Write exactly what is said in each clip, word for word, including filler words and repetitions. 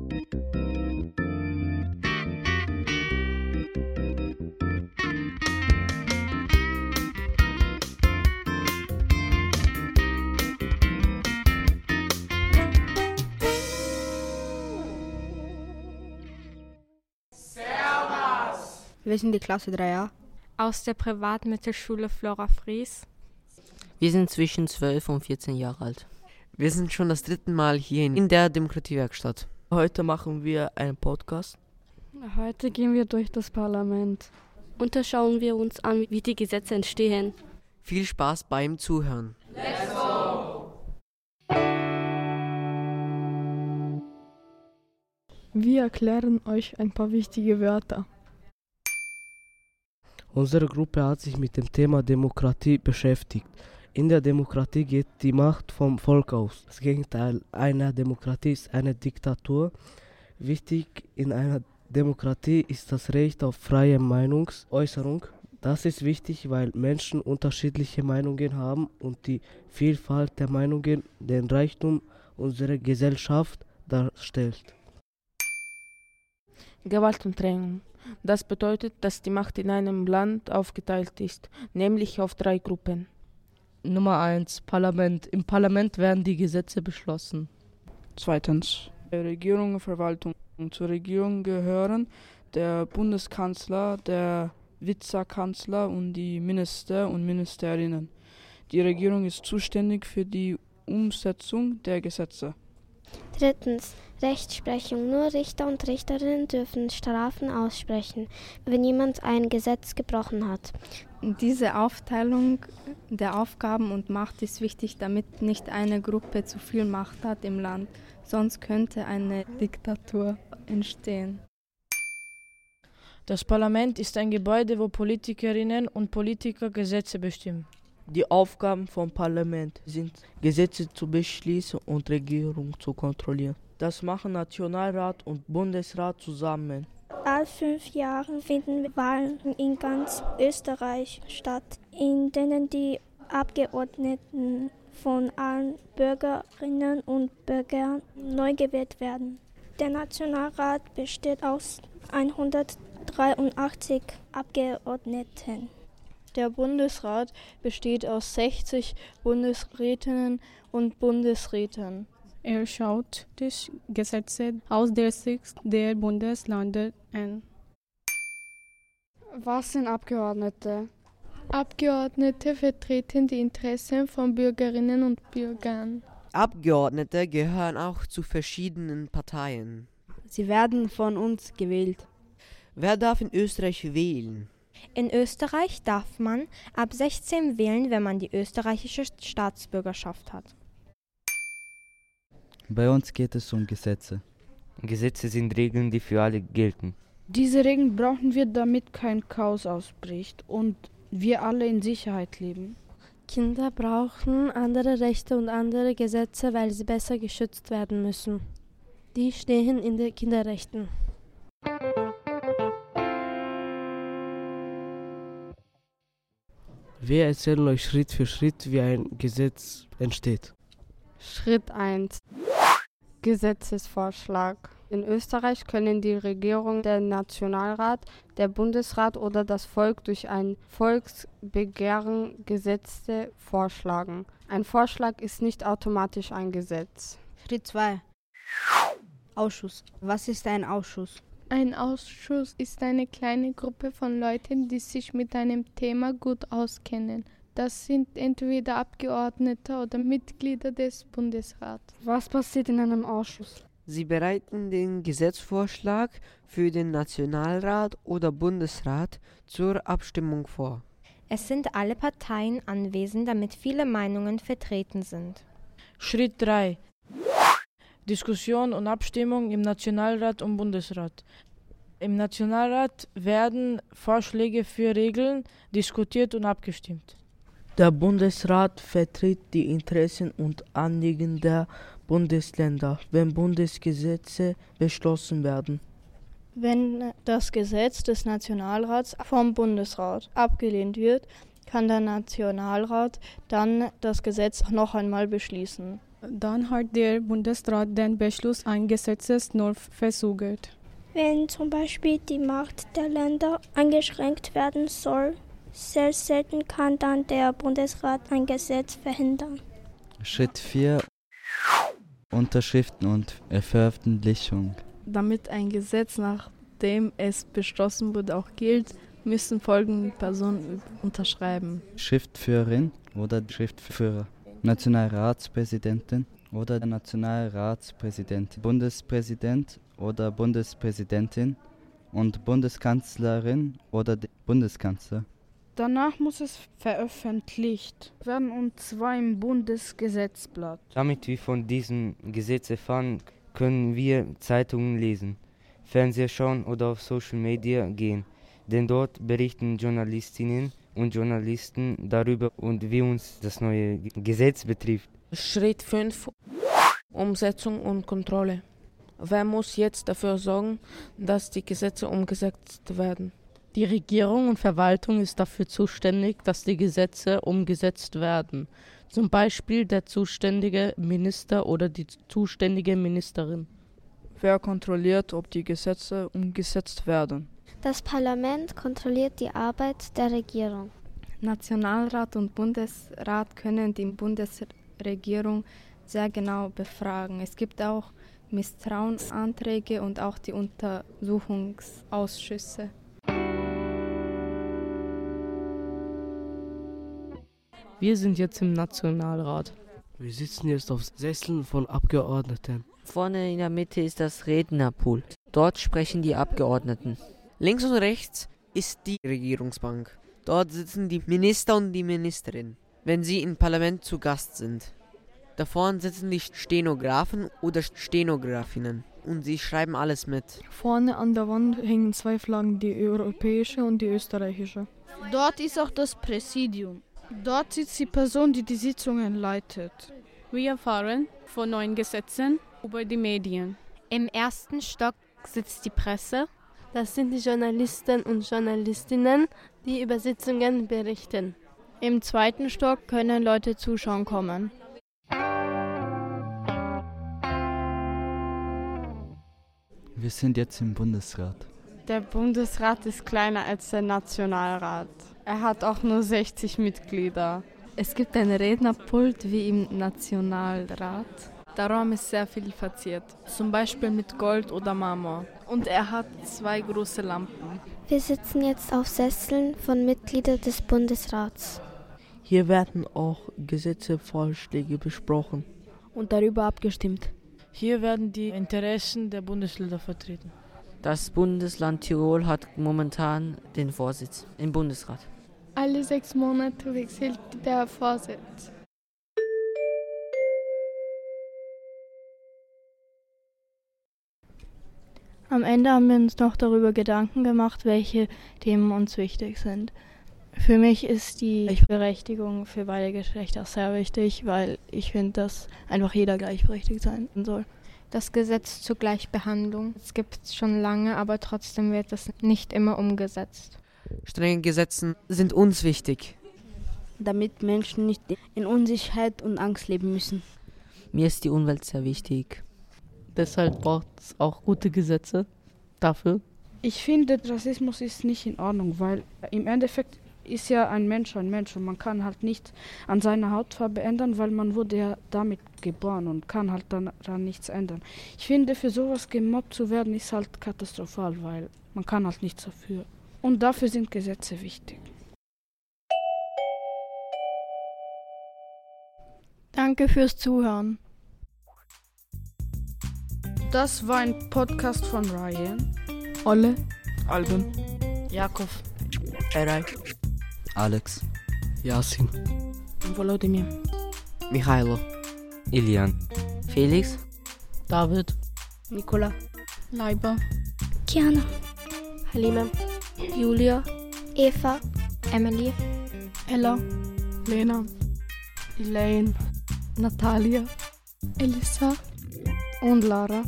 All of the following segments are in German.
Wir sind die Klasse drei a. Aus der Privatmittelschule Flora Fries. Wir sind zwischen zwölf und vierzehn Jahre alt. Wir sind schon das dritte Mal hier in der Demokratiewerkstatt. Heute machen wir einen Podcast. Heute gehen wir durch das Parlament. Unterschauen wir uns an, wie die Gesetze entstehen. Viel Spaß beim Zuhören. Let's go! Wir erklären euch ein paar wichtige Wörter. Unsere Gruppe hat sich mit dem Thema Demokratie beschäftigt. In der Demokratie geht die Macht vom Volk aus. Das Gegenteil einer Demokratie ist eine Diktatur. Wichtig in einer Demokratie ist das Recht auf freie Meinungsäußerung. Das ist wichtig, weil Menschen unterschiedliche Meinungen haben und die Vielfalt der Meinungen den Reichtum unserer Gesellschaft darstellt. Gewaltentrennung. Das bedeutet, dass die Macht in einem Land aufgeteilt ist, nämlich auf drei Gruppen. Nummer eins. Parlament. Im Parlament werden die Gesetze beschlossen. Zweitens. Regierung und Verwaltung. Zur Regierung gehören der Bundeskanzler, der Vizekanzler und die Minister und Ministerinnen. Die Regierung ist zuständig für die Umsetzung der Gesetze. Drittens. Rechtsprechung. Nur Richter und Richterinnen dürfen Strafen aussprechen, wenn jemand ein Gesetz gebrochen hat. Diese Aufteilung der Aufgaben und Macht ist wichtig, damit nicht eine Gruppe zu viel Macht hat im Land. Sonst könnte eine Diktatur entstehen. Das Parlament ist ein Gebäude, wo Politikerinnen und Politiker Gesetze bestimmen. Die Aufgaben vom Parlament sind, Gesetze zu beschließen und Regierung zu kontrollieren. Das machen Nationalrat und Bundesrat zusammen. Alle fünf Jahre finden Wahlen in ganz Österreich statt, in denen die Abgeordneten von allen Bürgerinnen und Bürgern neu gewählt werden. Der Nationalrat besteht aus hundertdreiundachtzig Abgeordneten. Der Bundesrat besteht aus sechzig Bundesrätinnen und Bundesräten. Er schaut die Gesetze aus der Sicht der Bundesländer an. Was sind Abgeordnete? Abgeordnete vertreten die Interessen von Bürgerinnen und Bürgern. Abgeordnete gehören auch zu verschiedenen Parteien. Sie werden von uns gewählt. Wer darf in Österreich wählen? In Österreich darf man ab sechzehn wählen, wenn man die österreichische Staatsbürgerschaft hat. Bei uns geht es um Gesetze. Gesetze sind Regeln, die für alle gelten. Diese Regeln brauchen wir, damit kein Chaos ausbricht und wir alle in Sicherheit leben. Kinder brauchen andere Rechte und andere Gesetze, weil sie besser geschützt werden müssen. Die stehen in den Kinderrechten. Wir erzählen euch Schritt für Schritt, wie ein Gesetz entsteht. Schritt eins. Gesetzesvorschlag. In Österreich können die Regierung, der Nationalrat, der Bundesrat oder das Volk durch ein Volksbegehren Gesetze vorschlagen. Ein Vorschlag ist nicht automatisch ein Gesetz. Schritt zwei. Ausschuss. Was ist ein Ausschuss? Ein Ausschuss ist eine kleine Gruppe von Leuten, die sich mit einem Thema gut auskennen. Das sind entweder Abgeordnete oder Mitglieder des Bundesrats. Was passiert in einem Ausschuss? Sie bereiten den Gesetzesvorschlag für den Nationalrat oder Bundesrat zur Abstimmung vor. Es sind alle Parteien anwesend, damit viele Meinungen vertreten sind. Schritt drei. Diskussion und Abstimmung im Nationalrat und Bundesrat. Im Nationalrat werden Vorschläge für Regeln diskutiert und abgestimmt. Der Bundesrat vertritt die Interessen und Anliegen der Bundesländer, wenn Bundesgesetze beschlossen werden. Wenn das Gesetz des Nationalrats vom Bundesrat abgelehnt wird, kann der Nationalrat dann das Gesetz noch einmal beschließen. Dann hat der Bundesrat den Beschluss eines Gesetzes nur verzögert. Wenn zum Beispiel die Macht der Länder eingeschränkt werden soll, sehr selten kann dann der Bundesrat ein Gesetz verhindern. Schritt vier. Unterschriften und Veröffentlichung. Damit ein Gesetz, nachdem es beschlossen wurde, auch gilt, müssen folgende Personen unterschreiben. Schriftführerin oder Schriftführer, Nationalratspräsidentin oder Nationalratspräsident, Bundespräsident oder Bundespräsidentin und Bundeskanzlerin oder Bundeskanzler. Danach muss es veröffentlicht werden und zwar im Bundesgesetzblatt. Damit wir von diesem Gesetz erfahren, können wir Zeitungen lesen, Fernseher schauen oder auf Social Media gehen, denn dort berichten Journalistinnen und Journalisten darüber und wie uns das neue Gesetz betrifft. Schritt fünf. Umsetzung und Kontrolle. Wer muss jetzt dafür sorgen, dass die Gesetze umgesetzt werden? Die Regierung und Verwaltung ist dafür zuständig, dass die Gesetze umgesetzt werden. Zum Beispiel der zuständige Minister oder die zuständige Ministerin. Wer kontrolliert, ob die Gesetze umgesetzt werden? Das Parlament kontrolliert die Arbeit der Regierung. Nationalrat und Bundesrat können die Bundesregierung sehr genau befragen. Es gibt auch Misstrauensanträge und auch die Untersuchungsausschüsse. Wir sind jetzt im Nationalrat. Wir sitzen jetzt auf Sesseln von Abgeordneten. Vorne in der Mitte ist das Rednerpult. Dort sprechen die Abgeordneten. Links und rechts ist die Regierungsbank. Dort sitzen die Minister und die Ministerin, wenn sie im Parlament zu Gast sind. Da vorne sitzen die Stenografen oder Stenografinnen und sie schreiben alles mit. Vorne an der Wand hängen zwei Flaggen, die europäische und die österreichische. Dort ist auch das Präsidium. Dort sitzt die Person, die die Sitzungen leitet. Wir erfahren von neuen Gesetzen über die Medien. Im ersten Stock sitzt die Presse. Das sind die Journalisten und Journalistinnen, die über Sitzungen berichten. Im zweiten Stock können Leute zuschauen kommen. Wir sind jetzt im Bundesrat. Der Bundesrat ist kleiner als der Nationalrat. Er hat auch nur sechzig Mitglieder. Es gibt ein Rednerpult wie im Nationalrat. Der Raum ist sehr viel verziert, zum Beispiel mit Gold oder Marmor. Und er hat zwei große Lampen. Wir sitzen jetzt auf Sesseln von Mitgliedern des Bundesrats. Hier werden auch Gesetzesvorschläge besprochen und darüber abgestimmt. Hier werden die Interessen der Bundesländer vertreten. Das Bundesland Tirol hat momentan den Vorsitz im Bundesrat. Alle sechs Monate wechselt der Vorsitz. Am Ende haben wir uns noch darüber Gedanken gemacht, welche Themen uns wichtig sind. Für mich ist die Gleichberechtigung für beide Geschlechter sehr wichtig, weil ich finde, dass einfach jeder gleichberechtigt sein soll. Das Gesetz zur Gleichbehandlung, es gibt es schon lange, aber trotzdem wird es nicht immer umgesetzt. Strenge Gesetze sind uns wichtig, damit Menschen nicht in Unsicherheit und Angst leben müssen. Mir ist die Umwelt sehr wichtig. Deshalb braucht es auch gute Gesetze dafür. Ich finde, Rassismus ist nicht in Ordnung, weil im Endeffekt ist ja ein Mensch ein Mensch und man kann halt nichts an seiner Hautfarbe ändern, weil man wurde ja damit geboren und kann halt dann daran nichts ändern. Ich finde, für sowas gemobbt zu werden, ist halt katastrophal, weil man kann halt nichts dafür. Und dafür sind Gesetze wichtig. Danke fürs Zuhören. Das war ein Podcast von Ryan, Olle, Albin, Jakob, Eray, Alex, Yasin, Volodymyr, Michailo, Ilian, Felix, David, Nicola, Leiber, Kiana, Halima, Julia, Eva, Emily, Ella, Lena, Elaine, Natalia, Elisa und Lara.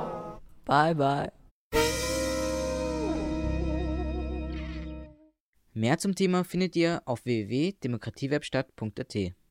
bye bye. Mehr zum Thema findet ihr auf w w w punkt demokratiewerkstatt punkt a t.